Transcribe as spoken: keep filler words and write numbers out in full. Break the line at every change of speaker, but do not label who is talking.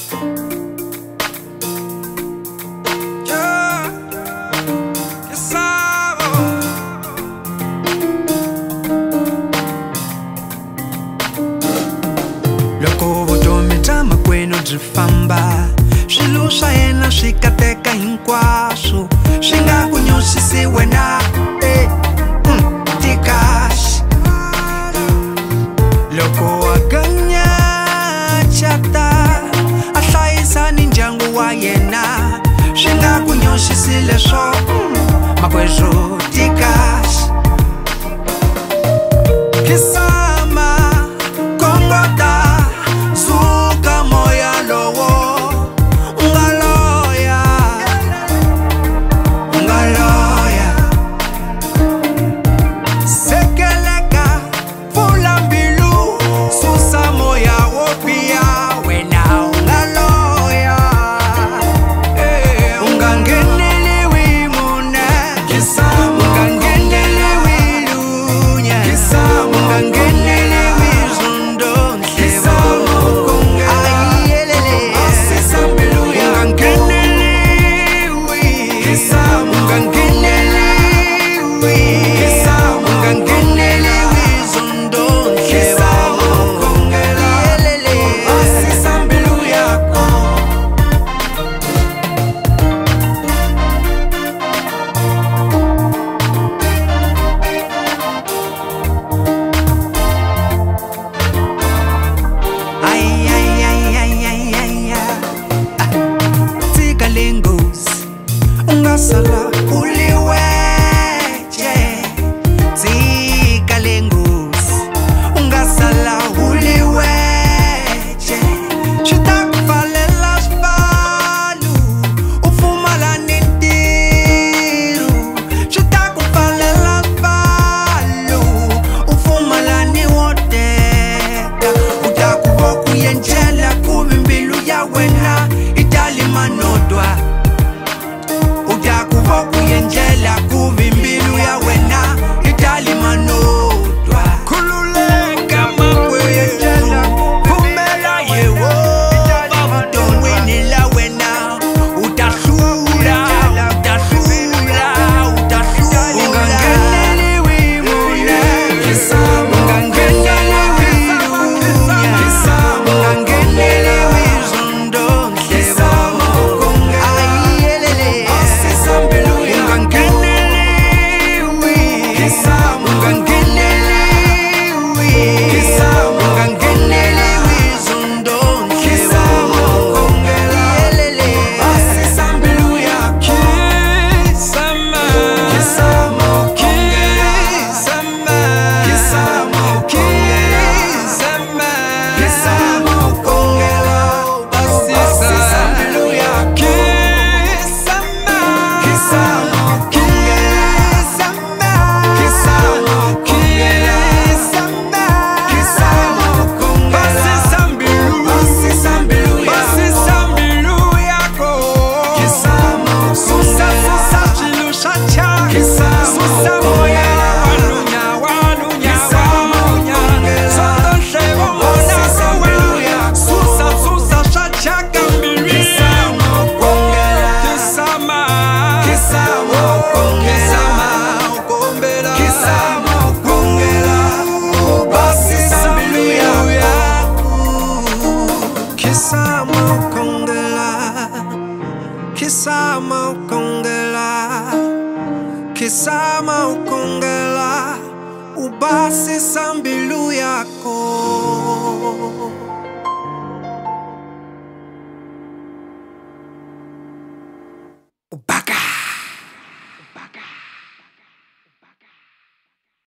Famba swilo swa yena swi kateka hinkwaswo swi nga ku nyoxisiwe na eh, mm, tikashi loko a ganya chata a hlayisa ni ndyangu wa yena swi nga ku nyoxisile swo mm, makwezo tikashi kisama kongota sala uliweje tika lengus ungasala uliweje chitakuvalela svalu ufumala nitiru chitakuvalela svalu ufumala ni woteka utakuvoku yenjela kuvimbilu ya wena itali manodwa kuyenjela kuvimbilu ya wena itali manodwa kululeka mapwe yenjela kumela yewo vavutongweni la wena utashula utashula utashula ungangeneliwi mune ungangeneliwi ungangeneliwi zondo Kisama ukongela, kisama ukongela, ubasi sambilu yako. Ubaka.